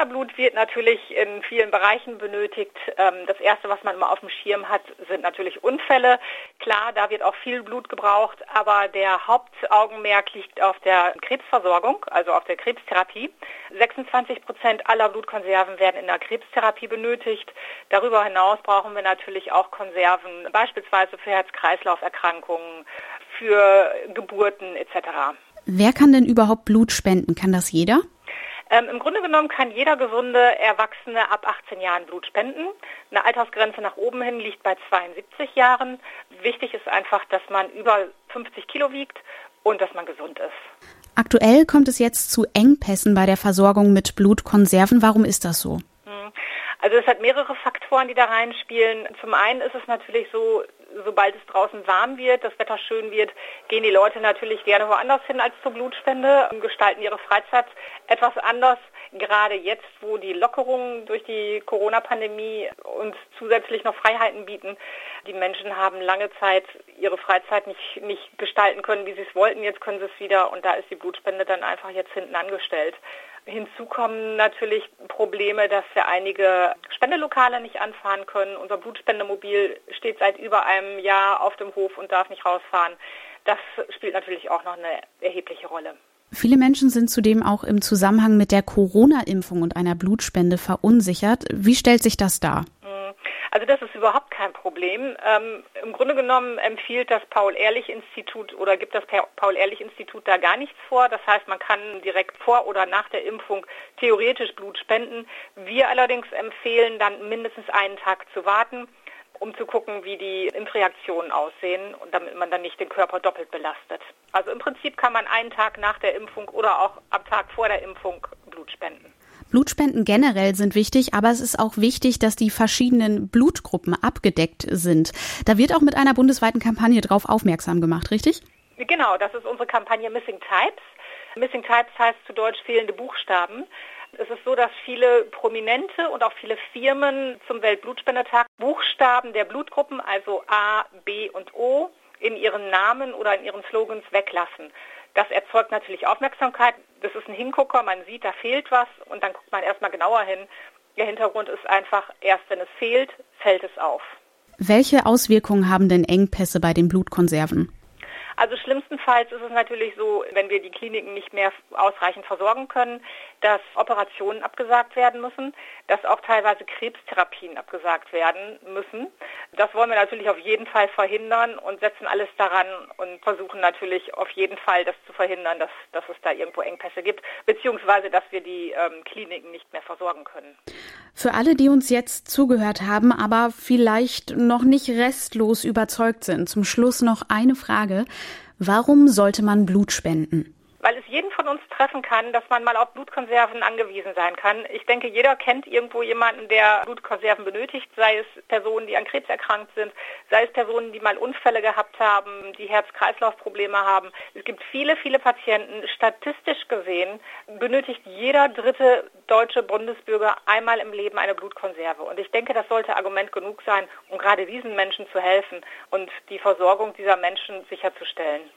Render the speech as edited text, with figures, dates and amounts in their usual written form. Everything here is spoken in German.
Spenderblut wird natürlich in vielen Bereichen benötigt. Das Erste, was man immer auf dem Schirm hat, sind natürlich Unfälle. Klar, da wird auch viel Blut gebraucht, aber der Hauptaugenmerk liegt auf der Krebsversorgung, also auf der Krebstherapie. 26% aller Blutkonserven werden in der Krebstherapie benötigt. Darüber hinaus brauchen wir natürlich auch Konserven, beispielsweise für Herz-Kreislauf-Erkrankungen, für Geburten etc. Wer kann denn überhaupt Blut spenden? Kann das jeder? Im Grunde genommen kann jeder gesunde Erwachsene ab 18 Jahren Blut spenden. Eine Altersgrenze nach oben hin liegt bei 72 Jahren. Wichtig ist einfach, dass man über 50 Kilo wiegt und dass man gesund ist. Aktuell kommt es jetzt zu Engpässen bei der Versorgung mit Blutkonserven. Warum ist das so? Also es hat mehrere Faktoren, die da reinspielen. Zum einen ist es natürlich so, sobald es draußen warm wird, das Wetter schön wird, gehen die Leute natürlich gerne woanders hin als zur Blutspende, gestalten ihre Freizeit etwas anders. Gerade jetzt, wo die Lockerungen durch die Corona-Pandemie uns zusätzlich noch Freiheiten bieten. Die Menschen haben lange Zeit ihre Freizeit nicht gestalten können, wie sie es wollten. Jetzt können sie es wieder und da ist die Blutspende dann einfach jetzt hinten angestellt. Hinzu kommen natürlich Probleme, dass wir einige Spendelokale nicht anfahren können. Unser Blutspendemobil steht seit über einem Jahr auf dem Hof und darf nicht rausfahren. Das spielt natürlich auch noch eine erhebliche Rolle. Viele Menschen sind zudem auch im Zusammenhang mit der Corona-Impfung und einer Blutspende verunsichert. Wie stellt sich das dar? Also das ist überhaupt kein Problem. Im Grunde genommen empfiehlt das Paul-Ehrlich-Institut oder gibt das Paul-Ehrlich-Institut da gar nichts vor. Das heißt, man kann direkt vor oder nach der Impfung theoretisch Blut spenden. Wir allerdings empfehlen dann mindestens einen Tag zu warten, um zu gucken, wie die Impfreaktionen aussehen und damit man dann nicht den Körper doppelt belastet. Also im Prinzip kann man einen Tag nach der Impfung oder auch am Tag vor der Impfung Blut spenden. Blutspenden generell sind wichtig, aber es ist auch wichtig, dass die verschiedenen Blutgruppen abgedeckt sind. Da wird auch mit einer bundesweiten Kampagne drauf aufmerksam gemacht, richtig? Genau, das ist unsere Kampagne Missing Types. Missing Types heißt zu Deutsch fehlende Buchstaben. Es ist so, dass viele Prominente und auch viele Firmen zum Weltblutspendetag Buchstaben der Blutgruppen, also A, B und O, in ihren Namen oder in ihren Slogans weglassen. Das erzeugt natürlich Aufmerksamkeit. Das ist ein Hingucker, man sieht, da fehlt was und dann guckt man erstmal genauer hin. Der Hintergrund ist einfach, erst wenn es fehlt, fällt es auf. Welche Auswirkungen haben denn Engpässe bei den Blutkonserven? Also schlimmstenfalls ist es natürlich so, wenn wir die Kliniken nicht mehr ausreichend versorgen können, dass Operationen abgesagt werden müssen, dass auch teilweise Krebstherapien abgesagt werden müssen. Das wollen wir natürlich auf jeden Fall verhindern und setzen alles daran und versuchen natürlich auf jeden Fall das zu verhindern, dass es da irgendwo Engpässe gibt, beziehungsweise dass wir die Kliniken nicht mehr versorgen können. Für alle, die uns jetzt zugehört haben, aber vielleicht noch nicht restlos überzeugt sind, zum Schluss noch eine Frage. Warum sollte man Blut spenden? Weil es jeden von uns treffen kann, dass man mal auf Blutkonserven angewiesen sein kann. Ich denke, jeder kennt irgendwo jemanden, der Blutkonserven benötigt, sei es Personen, die an Krebs erkrankt sind, sei es Personen, die mal Unfälle gehabt haben, die Herz-Kreislauf-Probleme haben. Es gibt viele, viele Patienten. Statistisch gesehen benötigt jeder dritte deutsche Bundesbürger einmal im Leben eine Blutkonserve. Und ich denke, das sollte Argument genug sein, um gerade diesen Menschen zu helfen und die Versorgung dieser Menschen sicherzustellen.